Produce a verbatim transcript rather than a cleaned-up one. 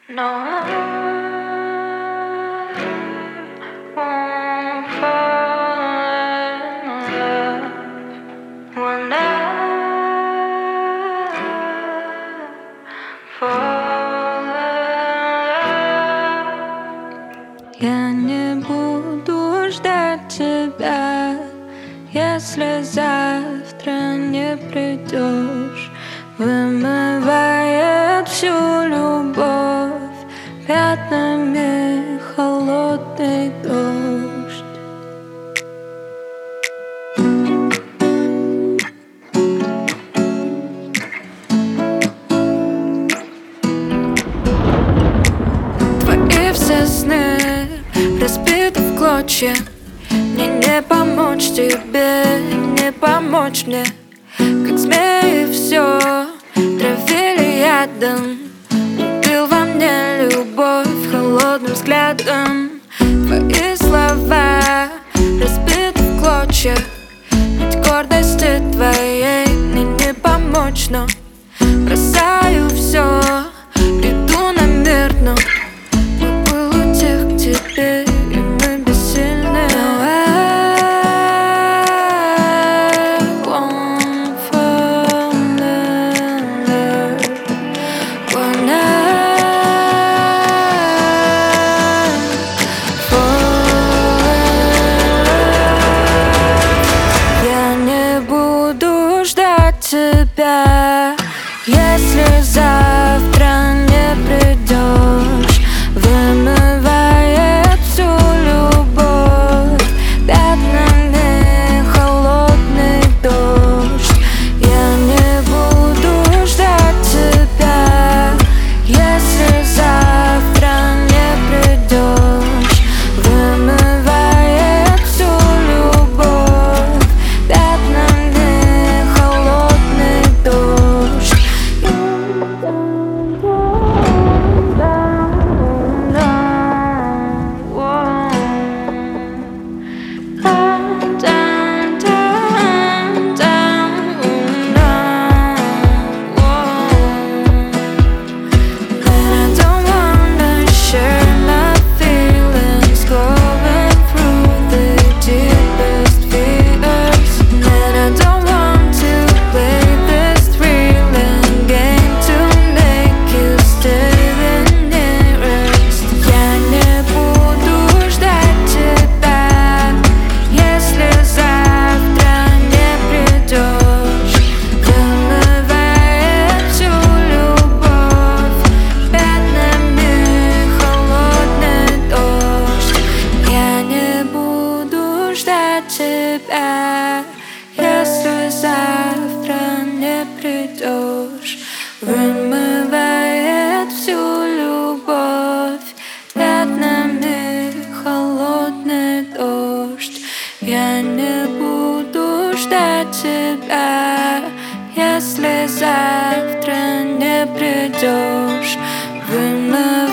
No, I won't fall in love when I fall in love. Я не буду ждать тебя, если завтра не придешь. Вымывает всю любовь пятнами холодный дождь. Твои все сны разбиты в клочья. Мне не помочь тебе, не помочь мне. Как змеи все травили ядом, убил во мне любовь холодным взглядом. Твои слова разбиты в клочья. Ведь гордости твоей мне не помочь, но бросаю все, приду на мир, но мой пыл утих к тебе, и мы бессильны. Тебя, если завтра не придешь, вымывает всю любовь пятнами холодный дождь. Я не буду ждать тебя, если завтра не придешь, вымывает всю любовь пятнами холодный дождь. Тебя, если завтра не придешь, вымывает всю любовь пятнами холодный дождь. Я не буду ждать тебя, если завтра не придешь, вымывает